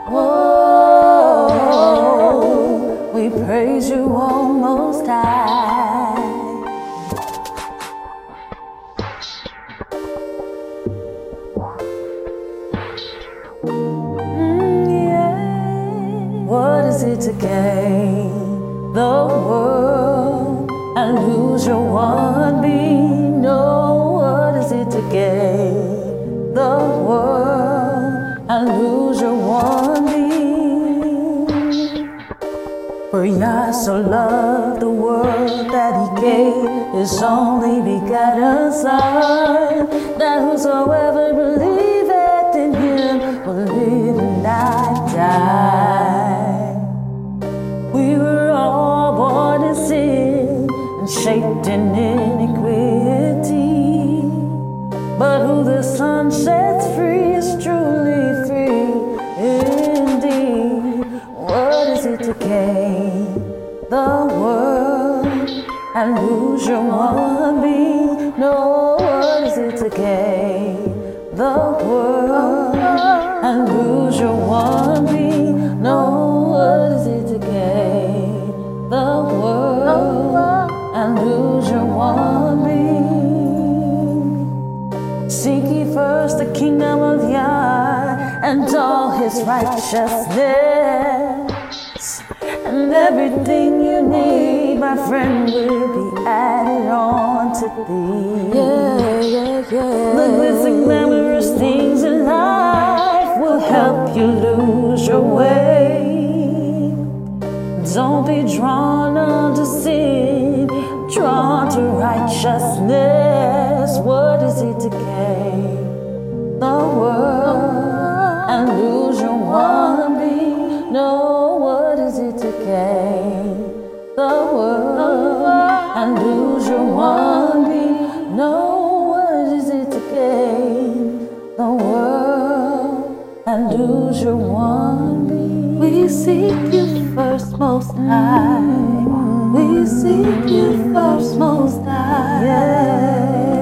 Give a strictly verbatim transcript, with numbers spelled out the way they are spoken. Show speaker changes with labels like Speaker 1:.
Speaker 1: Oh, we praise you, O Most High. Mm, yeah. What is it to gain the world and lose your one being? No, what is it to gain the world and lose your one being? For Yah so loved the world that He gave His only begotten Son, that whosoever believeth in Him will live and not die. We were all born in sin and shaped in iniquity, but who the Son sets free is truly free indeed. What is it to gain the world and lose your one being? No, what is it to gain the world and lose your one being? No, what is it to gain the world and lose your one being? Seek ye first the kingdom of Yah and all His righteousness, and everything you need, my friend, will be added on to thee.
Speaker 2: Yeah, yeah, yeah.
Speaker 1: The glitz and glamorous things in life will help you lose your way. Don't be drawn unto sin, drawn to righteousness. What is it to gain the world and lose your one being? No, what is it to gain the world and lose your one being? No, what is it to gain the world and lose your one being?
Speaker 2: We seek you first, Most High. We seek you first, Most High.
Speaker 1: Yeah.